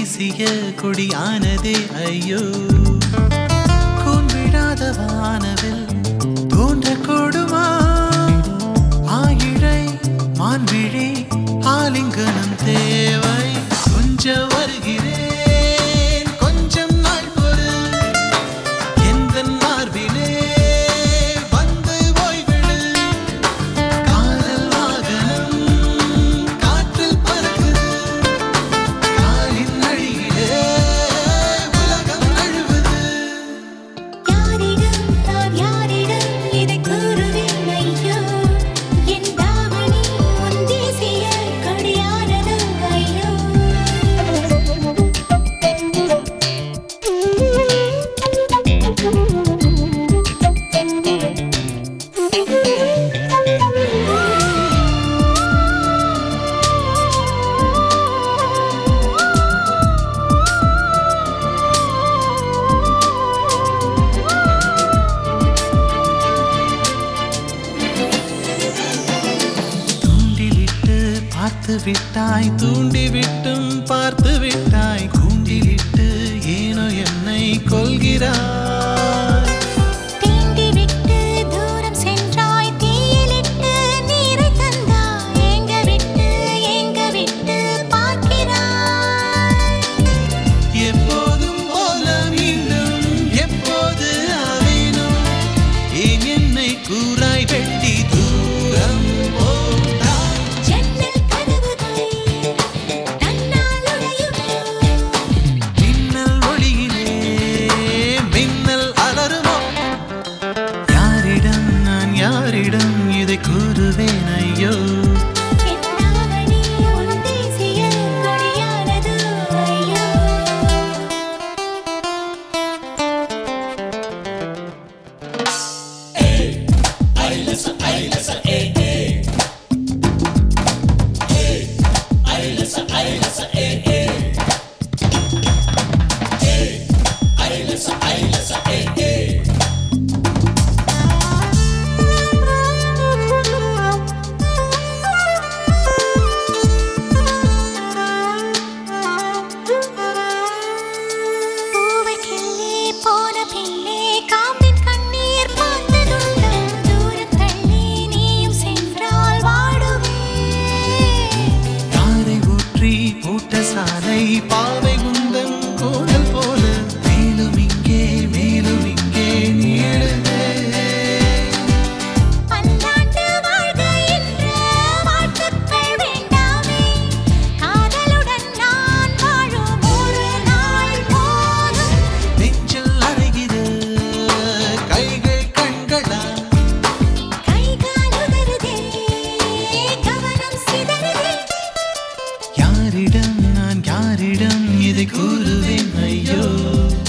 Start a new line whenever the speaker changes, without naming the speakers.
தேசிய கொடியானதே ஐயோ கூன் விடாத வானவில் தோன்ற கொடுமா ஆயிழை மான்விழி ஆலிங்கனம் தேவை கொஞ்சம் வருகிறேன் கொஞ்சம் நாள் பொறு எந்த மார்பிலே வந்து ஓய்விடு காதல் வாகனம் காற்றில் பறக்குது காலின் அடியிலே உலகம் நழுவுது
யாரிடம் நான் யாரிடம் இதை கூறுவேன் ஐயோ என் தாவணி உன் தேசிய கொடியானது ஐயோ
தூண்டிலிட்டு பார்த்து விட்டாய் தூண்டிவிட்டும் பார்த்து விட்டாய் கூண்டிலிட்டு ஏனோ என்னை கொள்கிறாய்
தீண்டிவிட்டு தூரம் சென்றாய் தீயிலிட்டு நீரை தந்தாய் எங்க விட்டு பார்க்கிறாய்
எப்போதும் போல மீண்டும் எப்போது ஆவேனும் ஏன் என்னை கூறாய் வெட்டி தூரம் போட்டாய்
ஜன்னல் கதவுகள் தன்னால் உடையுமோ
மின்னல் ஒளியிலே மின்னல் அலறுமோ யாரிடம் நான் யாரிடம் இதை கூறுவேன் ஐயோ
என் தாவணி உன் தேசிய கொடியானது ஐயோ பூவை கிள்ளி போன பின்னே காம்பின் கண்ணீர் பார்த்ததுண்டா தூரம் தள்ளி நீயும் சென்றால் வாடுவே
தாரை ஊற்றி பூட்ட சாலை பாவை குந்தன் கோடல் போல மேலும் இங்கே நீளுதே
பல்லாண்டு வாழ்க என்ற வாழ்த்துக்கள் வேண்டாமே காதலுடன் நான் வாழும் ஒரு நாள் போதும்
நெஞ்சில் அழகிது கைகள் கண்களா
கைகால் உதறுதே கவனம் சிதறுதே
யாரிடம் நான் யாரிடம் இதை கூறுவேன் ஐயோ